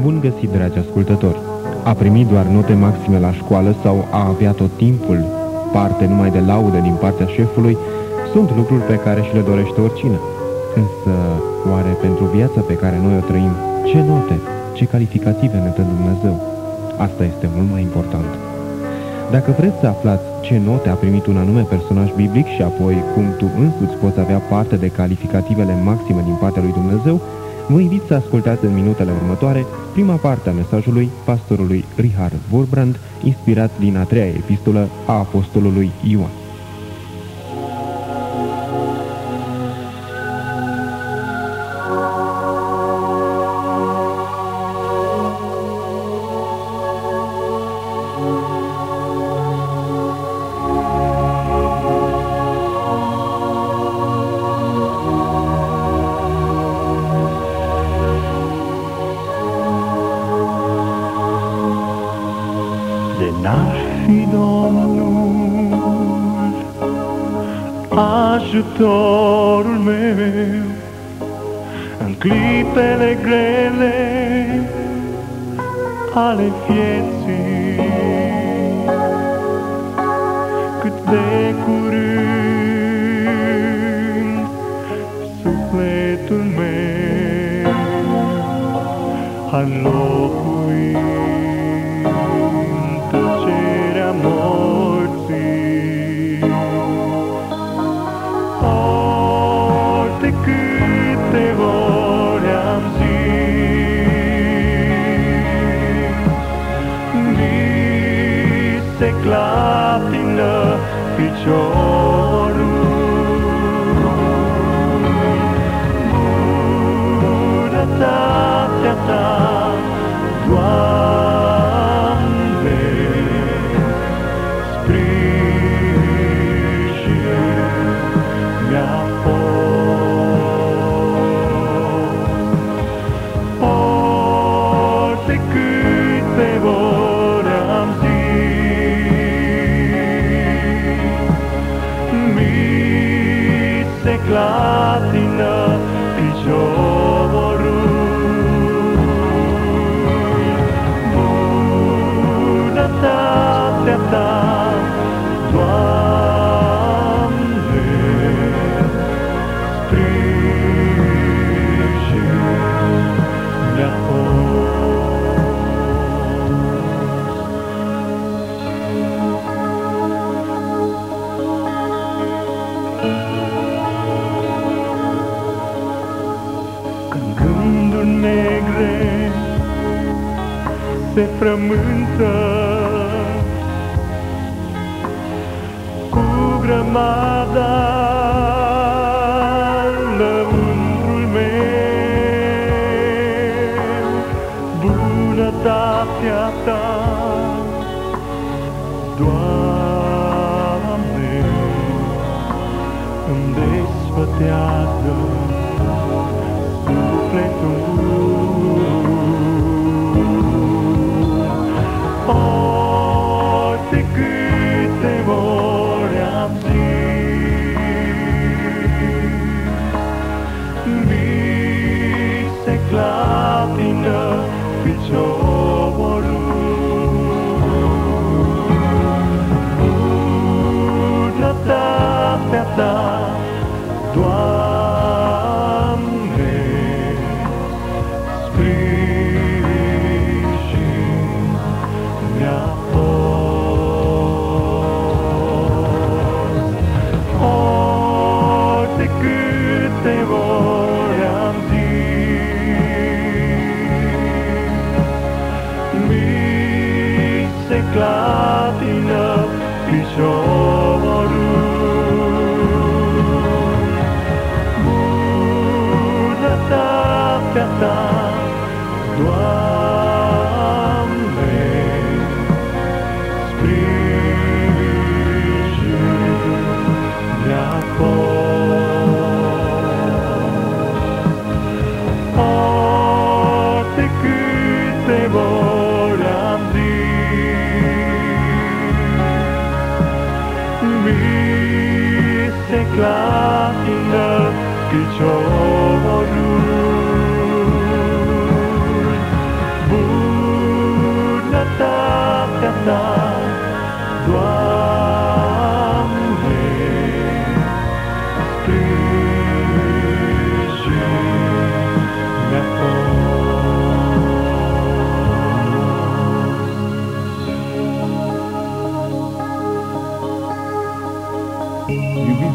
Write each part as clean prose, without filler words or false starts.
Bun găsit, dragi ascultători! A primi doar note maxime la școală sau a avea tot timpul parte numai de laudă din partea șefului sunt lucruri pe care și le dorește oricine. Însă, oare pentru viața pe care noi o trăim, ce note, ce calificative ne dă Dumnezeu? Asta este mult mai important. Dacă vreți să aflați ce note a primit un anume personaj biblic și apoi cum tu însuți poți avea parte de calificativele maxime din partea lui Dumnezeu, vă invit să ascultați în minutele următoare prima parte a mesajului pastorului Richard Wurbrand, inspirat din a treia epistolă a apostolului Ioan. N-ar fi Domnul ajutorul meu în clipele grele ale vieții, cât de curând sufletul meu ar locui tăcerea morții. Ori de câte ori am zis, mi se clatină piciorul. Bunătatea ta, Doamne, mi-a fost. Ori de câte ori am zis, mi se clatină piciorul. Bunătatea ta, Doamne, mi-a când gânduri negre se frământă cu grămada lăuntrul meu, bunătatea ta, Doamne, îmi desfătează sufletul. Ori de câte ori am zis, mi se clatină piciorul. Bunătatea ta, Doamne, sprijin mi-a fost. Ori de câte ori am zis, mi se clatină piciorul. Bunătatea ta, Doamne, sprijin mi-a fost. Ori de câte ori am zis, mi se clatină piciorul.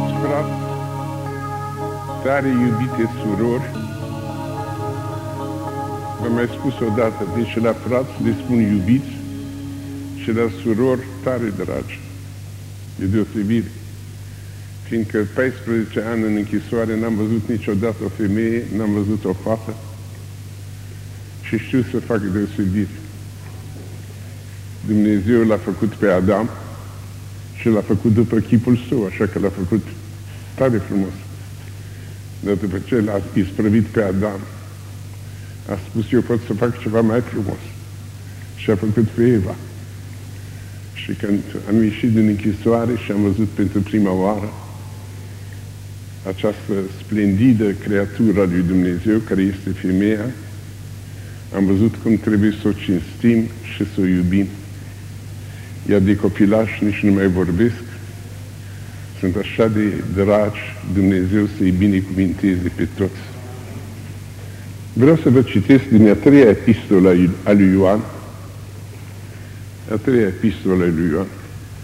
frați, tare iubite surori, v-am mai spus odată, deci la frați le spun iubiți și la surori tare dragi. E deosebire. Fiindcă 14 ani în închisoare n-am văzut niciodată o femeie, n-am văzut o fată și știu să fac deosebire. Dumnezeu l-a făcut pe Adam și l-a făcut după chipul său, așa că l-a făcut tare frumos. Dar după ce l-a isprăvit pe Adam, a spus, eu pot să fac ceva mai frumos. Și a făcut pe Eva. Și când am ieșit din închisoare și am văzut pentru prima oară această splendidă creatură a lui Dumnezeu, care este femeia, am văzut cum trebuie să o cinstim și să o iubim. Iar de copilași nici nu mai vorbesc. Sunt așa de dragi, Dumnezeu să-i binecuvinteze pe toți. Vreau să vă citesc din a treia epistolă a lui Ioan. A treia epistolă a lui Ioan.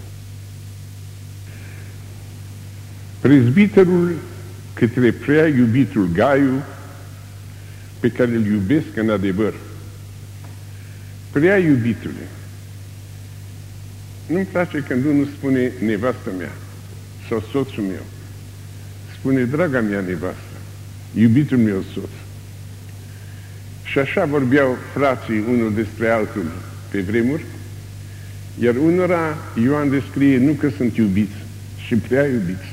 Prezbiterul către prea iubitul Gaiu, pe care îl iubesc în adevăr. Prea iubitule. Nu-mi place când unul spune nevastă mea sau soțul meu. Spune draga mea nevastă, iubitul meu soț. Și așa vorbeau frații unul despre altul pe vremuri, iar unora Ioan descrie nu că sunt iubiți, ci prea iubiți.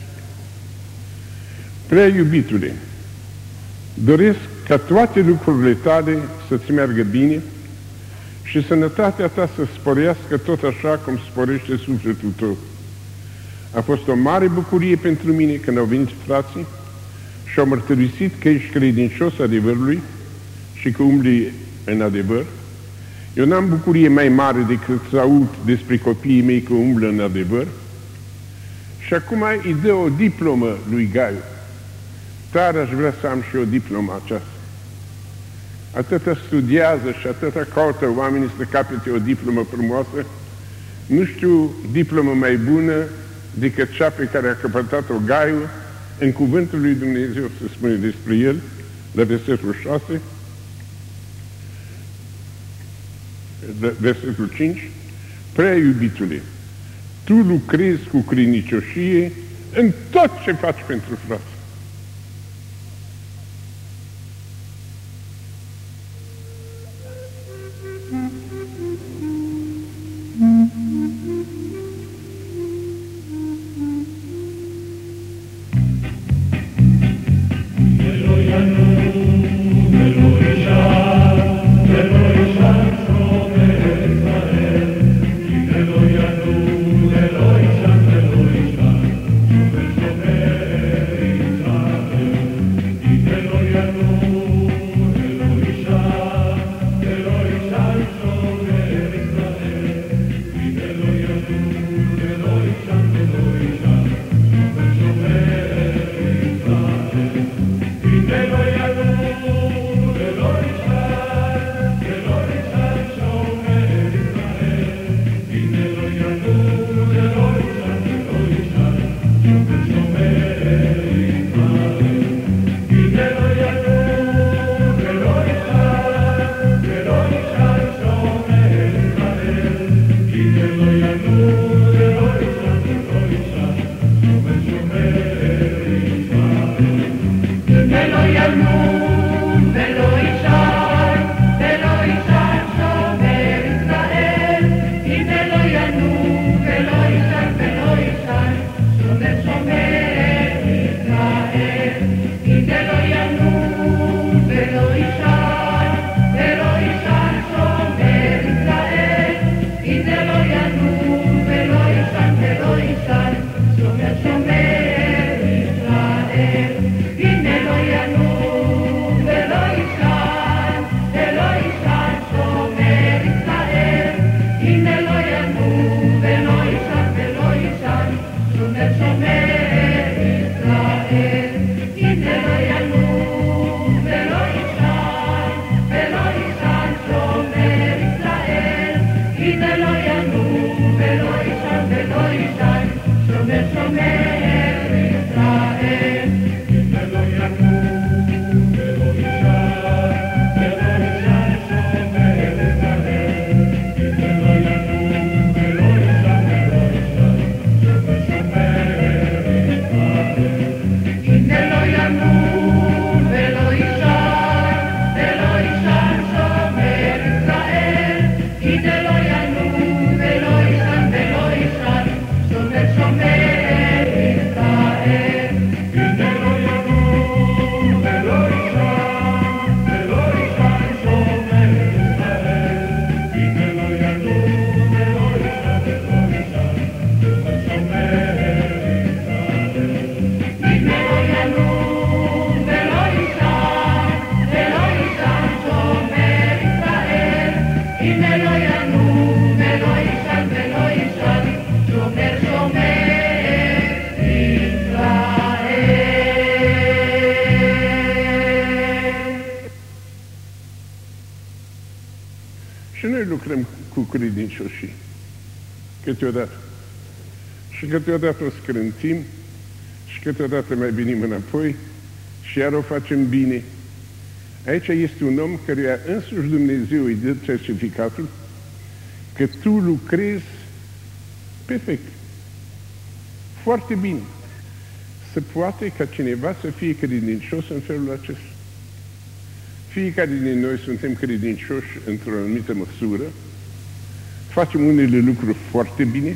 Prea iubitule, doresc ca toate lucrurile tale să-ți meargă bine și sănătatea ta să sporească tot așa cum sporește sufletul tău. A fost o mare bucurie pentru mine când au venit frații și au mărturisit că ești credincios adevărului și că umbli în adevăr. Eu n-am bucurie mai mare decât să aud despre copiii mei că umblă în adevăr. Și acum îi dă o diplomă lui Gaiu. Tare aș vrea să am și o diplomă aceasta. Atâta studiază și atâta caută oamenii să capete o diplomă frumoasă. Nu știu diplomă mai bună decât cea pe care a căpătat-o Gaiu în cuvântul lui Dumnezeu, se spune despre el, la versetul 6, versetul 5, prea iubitule, tu lucrezi cu credincioșie în tot ce faci pentru frați. lucrăm cu credincioșii. Câteodată. Și câteodată o scrântim și câteodată mai venim înapoi și iar o facem bine. Aici este un om căruia însuși Dumnezeu îi dă certificatul că tu lucrezi perfect, foarte bine. Se poate ca cineva să fie credincios în felul acesta. Fiecare din noi suntem credincioși într-o anumită măsură, facem unele lucruri foarte bine,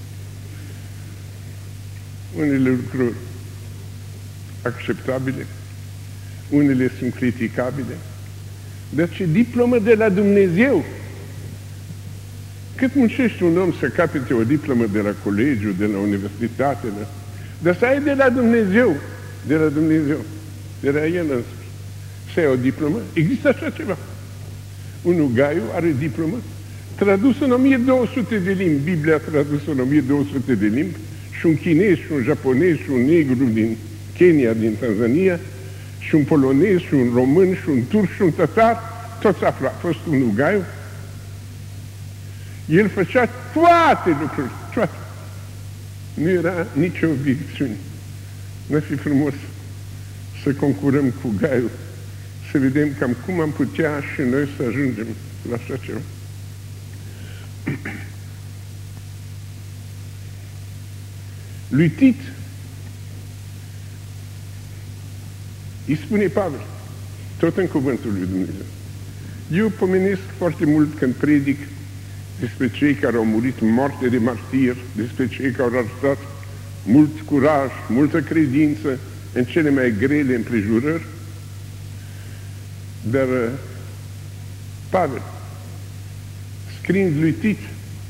unele lucruri acceptabile, unele sunt criticabile. Dar ce diplomă de la Dumnezeu! Cât muncește un om să capete o diplomă de la colegiu, de la universitate, dar să ai de la Dumnezeu, de la Dumnezeu, de la El însuși. Să ai o diplomă? Există așa ceva. Unul Gaiu are diplomă, tradus în 1200 de limbi, Biblia tradusă în 1200 de limbi, și un chinez, și un japonez, și un negru din Kenya, din Tanzania, și un polonez, și un român, și un turc, și un tătar, toți află. A fost unul Gaiu. El făcea toate lucrurile, toate. Nu era nicio obiecțiune. N-ar fi frumos să concurăm cu Gaiu, să vedem cam cum am putea și noi să ajungem la așa ceva. Lui Tit îi spune Pavel, tot în cuvântul lui Dumnezeu. Eu pomenesc foarte mult când predic despre cei care au murit moarte de martir, despre cei care au arătat mult curaj, multă credință în cele mai grele împrejurări. Dar Pavel, scriind lui Tit,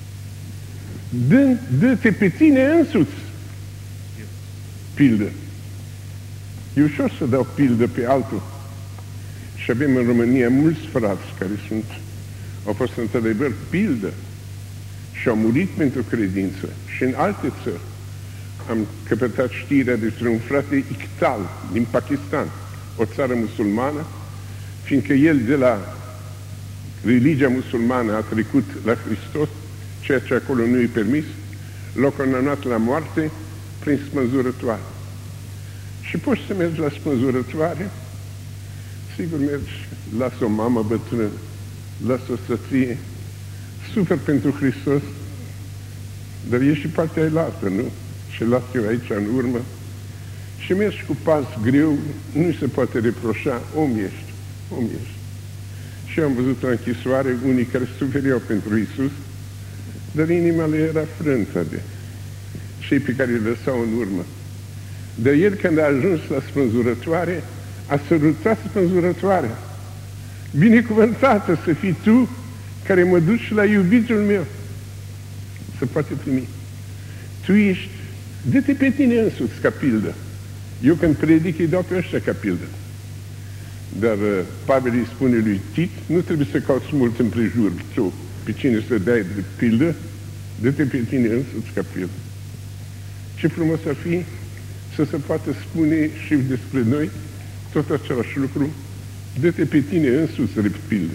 dă-te pe tine însuți pildă. E ușor să dau pildă pe altul. Și avem în România mulți frați care au fost într-adevăr pildă și au murit pentru credință. Și în alte țări am căpătat știrea despre un frate Iqtal din Pakistan, o țară musulmană, fiindcă el de la religia musulmană a trecut la Hristos, ceea ce acolo nu i permis, l-a condamnat la moarte prin spânzurătoare. Și poți să mergi la spânzurătoare, sigur mergi, lasă o mamă bătrână, lasă o soție, super pentru Hristos, dar e și partea ailaltă, nu? Și las eu aici în urmă și mergi cu pas greu, nu se poate reproșa, om ești. Și eu am văzut la închisoare unii care sufereau pentru Iisus, dar inima lui era frântă de cei pe care îi lăsau în urmă. Dar el, când a ajuns la spânzurătoare, a sărutat spânzurătoarea. Binecuvântată să fii tu care mă duci la iubitul meu. Se poate primi. Tu ești, dă-te pe tine însuți ca pildă. Eu când predic îi dau pe ăștia ca pildă. Dar Pavel îi spune lui Tit, nu trebuie să cauți mult împrejur tu pe cine să dai de pildă, dă-te pe tine însuți ca pildă. Ce frumos ar fi să se poată spune și despre noi tot același lucru, dă-te pe tine însuți de pildă.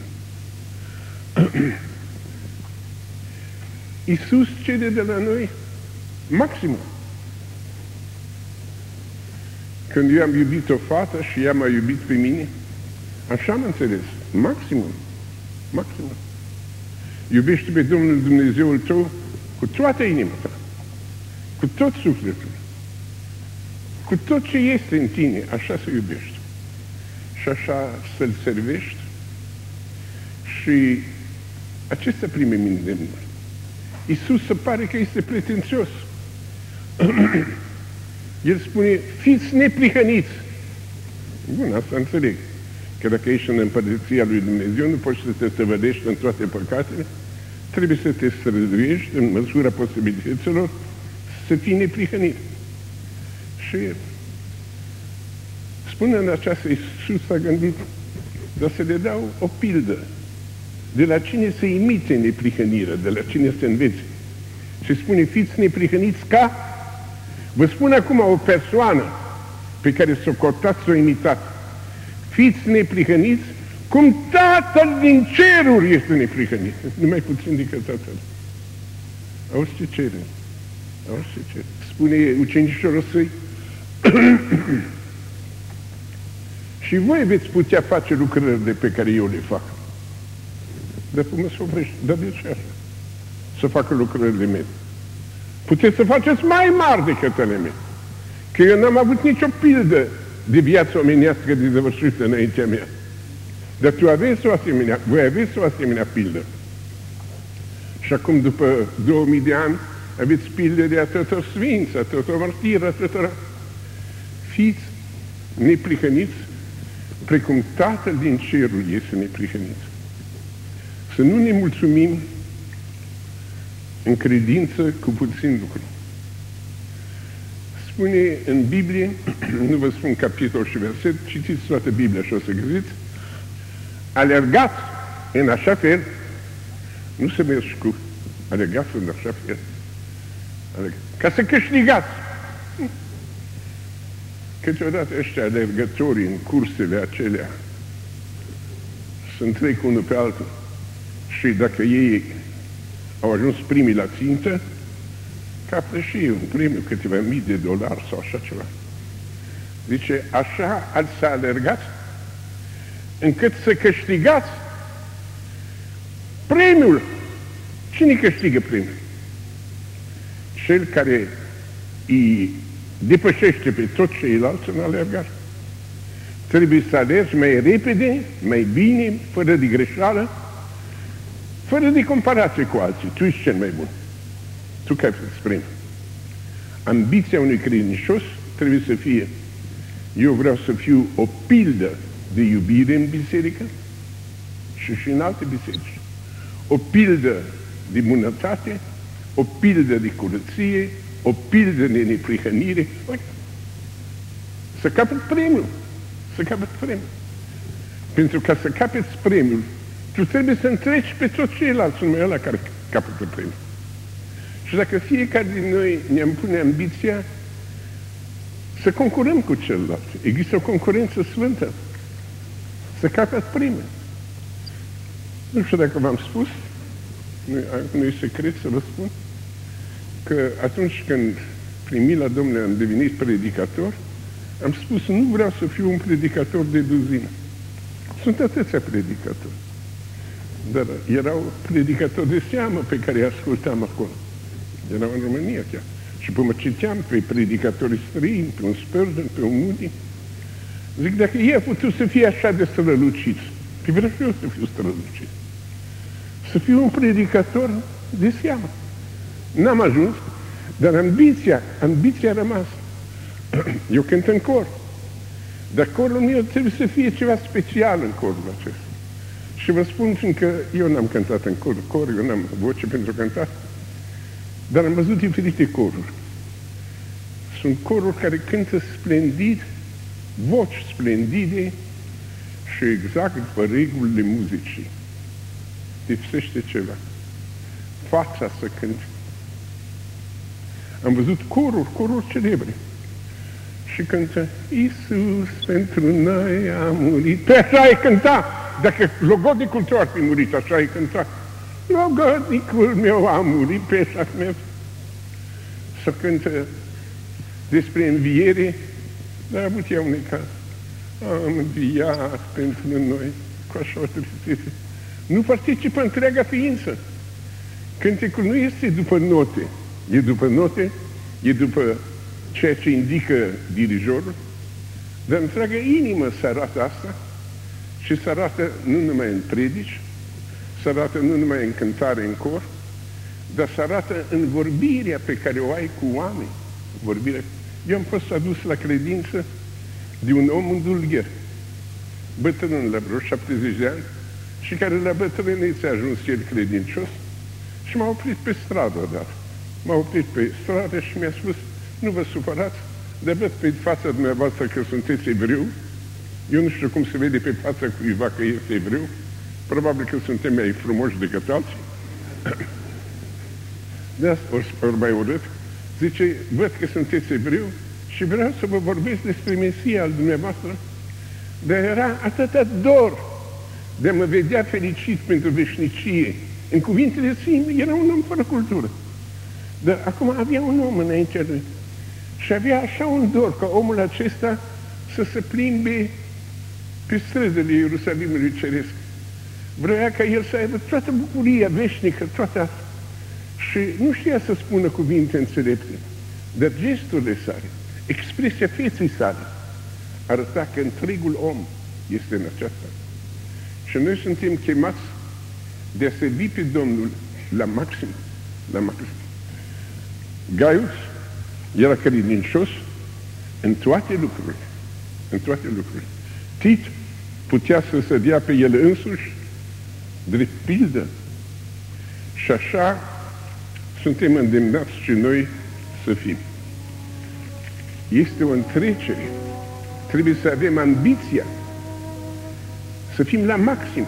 Iisus cere de la noi maximum. Când eu am iubit o fată și ea m-a iubit pe mine, așa am înțeles, maximum. Iubește pe Domnul Dumnezeul tău cu toată inima ta, cu tot sufletul, cu tot ce este în tine, așa să iubești. Și așa să-L servești. Și acesta prime îndemnul. Iisus se pare că este pretențios. El spune, fiți neprihăniți. Bun, asta înțeleg. Că dacă ești în împărăția lui Dumnezeu, nu poți să te stăvădești în toate păcatele, trebuie să te străduiești în măsura posibilităților să fii neprihănit. Și spune în aceasta, Iisus s-a gândit, dar să le dau o pildă de la cine să imite neprihănirea, de la cine să învețe. Și spune, fiți neprihăniți ca, vă spun acum o persoană pe care s-o cotați, s-o imitat. Fiți neprihăniți Cum Tatăl din ceruri este neprihănit. Numai puțin decât Tatăl. Auzi ce cere. Auzi ce cere. Spune ucenicilor săi, și voi veți putea face lucrările pe care eu le fac. Dar cum să oprești? Dar de ce așa? Să facă lucrările mele. Puteți să faceți mai mari decât ale mele. Că eu n-am avut nicio pildă de viață omenească dezăvârșită înaintea mea. Dar tu aveți o asemenea, voi aveți o asemenea pildă. Și acum, după 2000 de ani, aveți pildă de atâtor sfinți, atâtor martiri, atâtor... Fiți neprihăniți, precum Tatăl din cerul este neprihănit. Să nu ne mulțumim în credință cu puțin lucru. Spune în Biblie, nu vă spun capitol și verset, citiți toată Biblia și o să găsiți, alergați în așa fel, nu se mergi cu, alergați în așa fel, ca să câștigați. Câteodată ăștia alergătorii în cursele acelea sunt trec unul pe altul și dacă ei au ajuns primii la țintă, capă și ei un premiu, câteva mii de dolari sau așa ceva. Zice, așa ați să alergați încât să câștigați premiul. Cine câștigă premiul? Cel care îi depășește pe toți ceilalți în alergare. Trebuie să alergi mai repede, mai bine, fără de greșeală, fără de comparație cu alții. Tu ești cel mai bun. Tu capăți premiul. Ambiția unui credincios trebuie să fie: eu vreau să fiu o pildă de iubire în biserică și în alte biserici. O pildă de bunătate, o pildă de curăție, o pildă de neprihănire. Să capăt premiul. Să capăt premiul. Pentru ca să capeți premiul, tu trebuie să întreci pe toți ceilalți, numai ăla care capătă premiul. Și dacă fiecare din noi ne-am pune ambiția să concurăm cu celălalt, există o concurență sfântă, să capăt premiul. Nu știu dacă v-am spus, nu e secret să vă spun, că atunci când primit la Domnule am devenit predicator, am spus, nu vreau să fiu un predicator de duzină. Sunt atâția predicatori. Dar erau predicatori de seamă pe care îi ascultam acolo. Erau în România chiar. Și până citeam pe predicatorii străini, pe un Spurgeon, pe un Moody. Zic, dacă ei a putut să fie așa de străluciți, că vreau și eu să fiu strălucit. Să fiu un predicator de seamă. N-am ajuns, dar ambiția a rămas. Eu cânt în cor. Dar corul meu trebuie să fie ceva special în corul acesta. Și vă spun, fiindcă eu n-am cântat în cor, eu n-am voce pentru cântat, dar am văzut diferite coruri. Sunt coruri care cântă splendid, voci splendide și exact după regulile muzicii. Lipsește ceva. Fața să cânte. Am văzut coruri celebre. Și cântă, Iisus pentru noi a murit. Pe așa ai cânta. Dacă logodnicul tău ar fi murit, așa ai cânta. Logodnicul meu a murit, pe așa meu. Să cântă despre înviere, dar a avut ea unui caz. Am înviat pentru noi, cu așa o tristețe. Nu participă întreaga ființă. Cântecul nu este după note. E după note, e după ceea ce indică dirijorul, dar întreaga inimă se arată asta și se arată nu numai în predici, se arată nu numai în cântare, în cor, dar se arată în vorbirea pe care o ai cu oameni. Vorbirea. Eu am fost adus la credință de un om îndulgher, bătrân la vreo 70 de ani, și care la bătrânețe a ajuns el credincios și m-a oprit pe stradă odată. M-a oprit pe stradă și mi-a spus, nu vă supărați, dar văd pe fața dumneavoastră că sunteți evreu. Eu nu știu cum se vede pe fața cuiva că este evreu. Probabil că suntem mai frumoși decât alții. De asta ori mai urât. Zice, văd că sunteți evreu și vreau să vă vorbesc despre Mesia al dumneavoastră. Dar era atâta dor de a mă vedea fericit pentru veșnicie. În cuvintele sine era un om fără cultură. Dar acum avea un om înaintea lui. Și avea așa un dor ca omul acesta să se plimbe pe străzile Ierusalimului Ceresc. Vrea ca el să aibă toată bucuria veșnică, toată asta. Și nu știa să spună cuvinte înțelepte, dar gesturile sale, expresia feței sale, arăta că întregul om este în aceasta. Și noi suntem chemați de a servi pe Domnul la maxim, la maxim. Gaius era credincios în toate lucrurile, în toate lucrurile. Tit putea să se dea pe el însuși drept pildă. Și așa suntem îndemnați și noi să fim. Este o întrecere. Trebuie să avem ambiția să fim la maxim.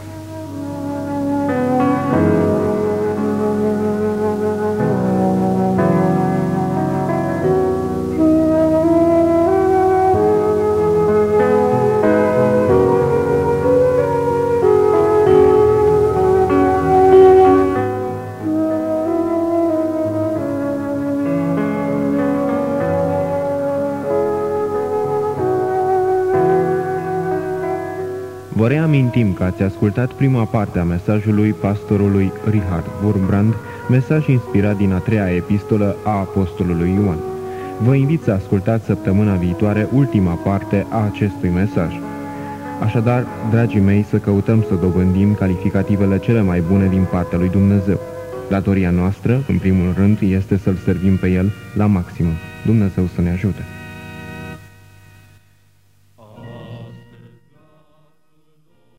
Vă reamintim că ați ascultat prima parte a mesajului pastorului Richard Wurmbrand, mesaj inspirat din a treia epistolă a apostolului Ioan. Vă invit să ascultați săptămâna viitoare ultima parte a acestui mesaj. Așadar, dragii mei, să căutăm să dobândim calificativele cele mai bune din partea lui Dumnezeu. Datoria noastră, în primul rând, este să-L servim pe El la maximum. Dumnezeu să ne ajute!